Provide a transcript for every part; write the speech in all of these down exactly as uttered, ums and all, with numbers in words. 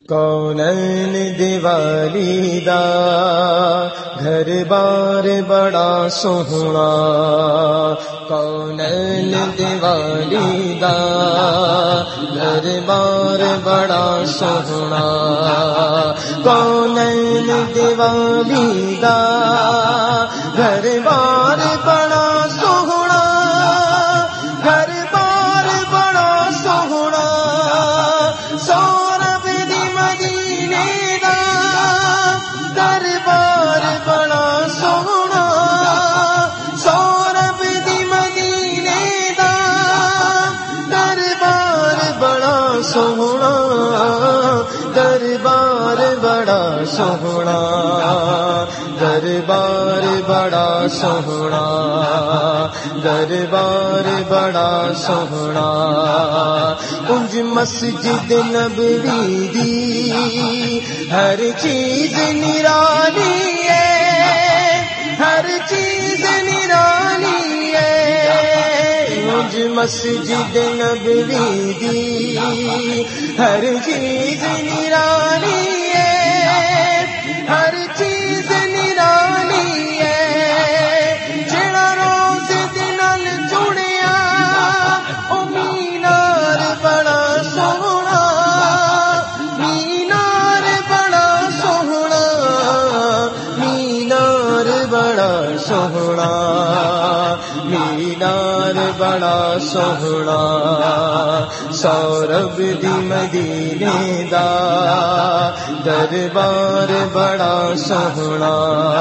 کونین دیوالی دا گھر بار بڑا سوہنا، کونین دیوالی دا گھر بار بڑا سوہنا، کونین دیوالی دا گھر بار بڑا سوہنا، گھر بار بڑا سوہنا، سورب دی مدینے دا دربار بڑا سوہنا، سورب دی مدینے دا دربار بڑا سوہنا، دربار بڑا سوہنا، دربار بڑا سوہنا، دربار بڑا سوہنا، انج مسجد نبوی دی ہر چیز نرالی ہے، ہر چیز نرالی ہے، انج مسجد نبوی دی ہر چیز نرالی ہے، ہر چیز نرالی ہے، جڑا روز دنال جڑیا او مینار بڑا سوہنا، مینار بڑا سوہنا، مینار بڑا سوہنا، مینار بڑا سوہنا، سورب دی مدینے دا دربار بڑا سوہنا،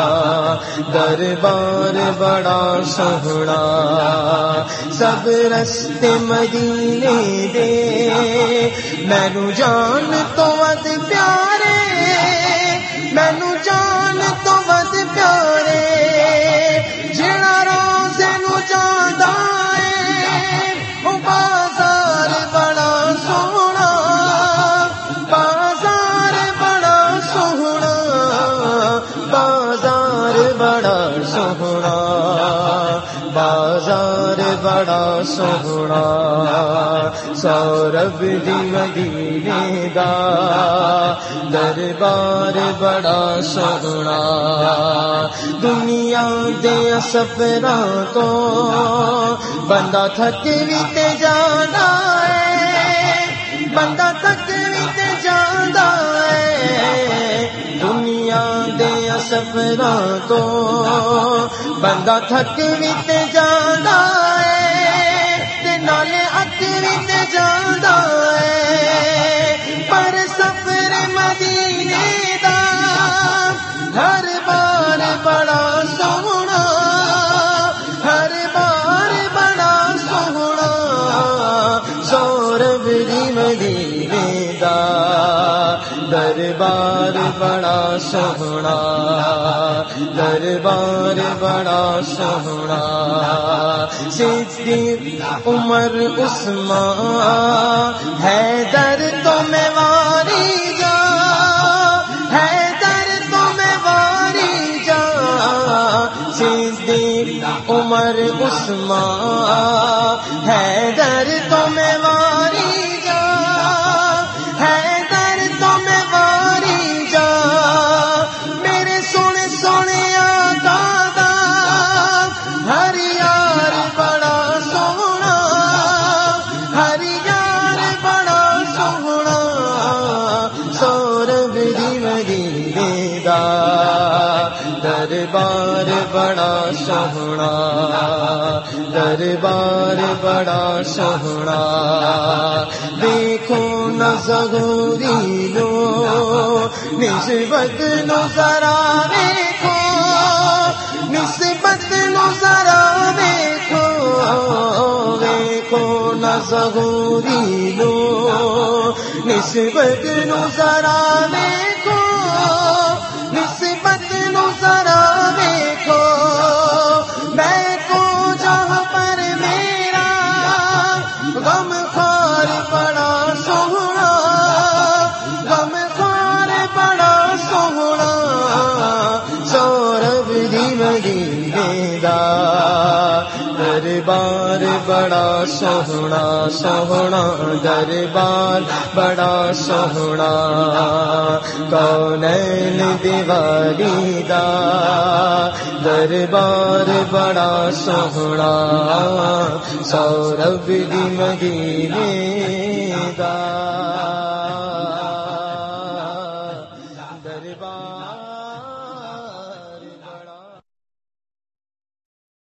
دربار بڑا سوہنا، سب رستے مدینے دے مینو جان تو ود پیارے، مینو جان تو ود پیارے، جڑا روز نو جاندا ہے او بازار بڑا سوہنا، بازار بڑا سوہنا، بازار بڑا سوہنا، بازار بڑا سوہنا، سورب دی مدینے دا دربار بڑا سوہنا، دنیا دے سفراں تو بندہ تھک وی تے جاندا ہے، بندہ تھک وی تے جاندا ہے، دنیا دے سفراں تو بندہ تھک وی تے جاندا ہے، تے نالے اک وی تے جاندا ہے، پر سفر مدینے دا ہر بار بڑا سوہنا، ہر بار بڑا سوہنا، سورب دی مدینے دا دربار بڑا سوہنا، دربار بڑا سوہنا، صدیق عمر عثمان حیدر تو میں واری جا، حیدر تو میں واری جا، صدیق عمر عثمان حیدر تو میں واری جا، حیدر تو میں واری جا، میرے سونے سونے آقا دا ہر یار بڑا سوہنا، ہر یار بڑا سوہنا، سورب دی مدینے دا دربار بڑا سوہنا، دربار بڑا سوہنا، دیکھو نہ ظہوری لو نسبت نو ذرا دیکھو، نسبت نو ذرا دیکھو، دیکھو نہ ظہوری لو نسبت نو ذرا دیکھو، نسبت نو ذرا دیکھو، میں کو جہاں پر میرا غم خوار بڑا سوہنا، غم خوار بڑا سوہنا، سورب دی مدینے دا دربار بڑا بڑا سوہنا سوہنا دربار بڑا سوہنا کونین دیواری دا دربار بڑا سوہنا سورب دی مدینے دا دربار